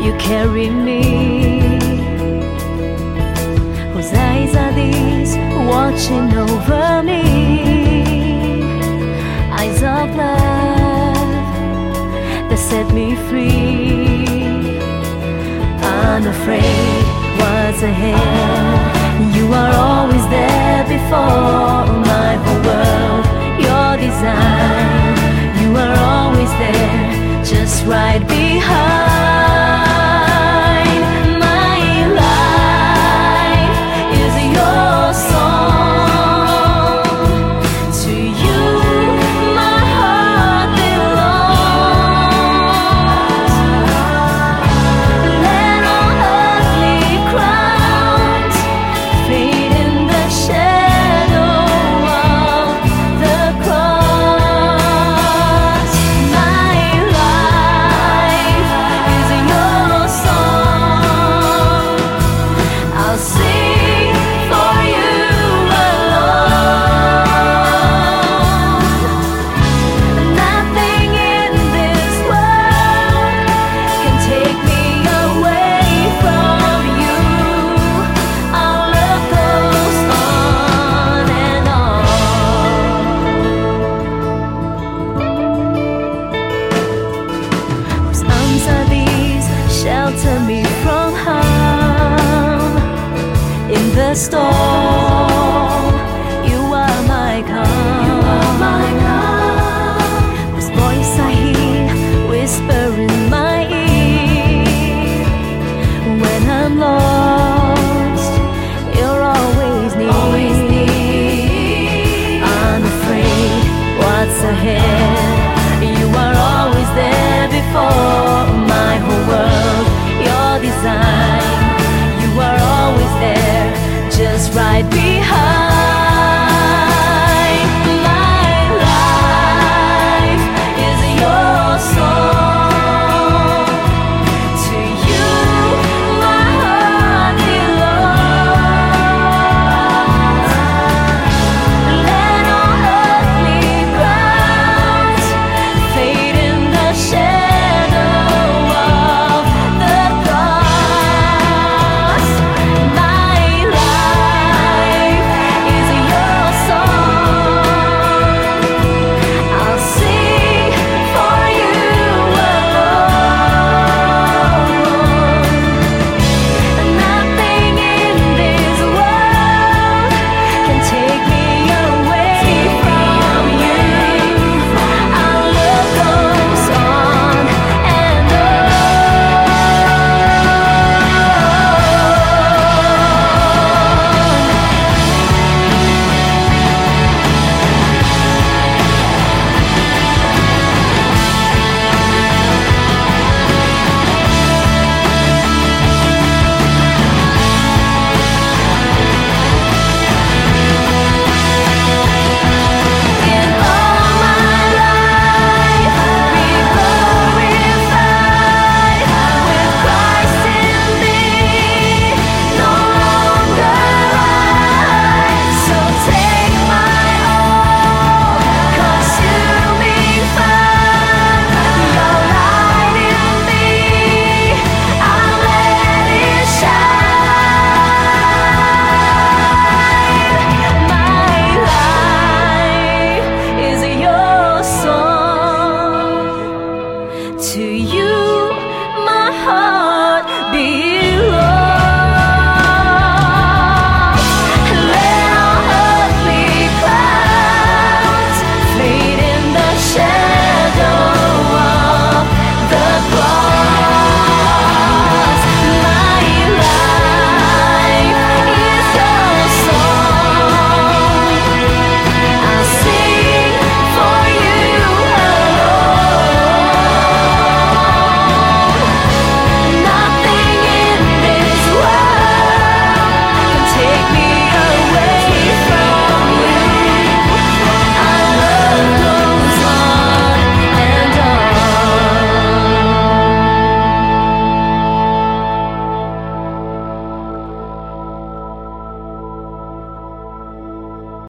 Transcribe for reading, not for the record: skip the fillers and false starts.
you carry me. Whose eyes are these watching over me? Eyes of love that set me free. Unafraid what's ahead, you are always there before my whole world. Your design, you are always there, just right behind. My life is your song. To you my heart belongs. Let all earthly crowns fade in the shadow of the cross. My life is your song. I'll sing for you alone. Nothing in this world can take me away from you. Our love goes on and on. Whose arms are these? Shelter me from harm. In the storm, you are my calm. This voice I hear whisper in my ear. When I'm lost, you're always near. Unafraid what's ahead, you are always there before my whole world. Your design, you are always there, just right behind.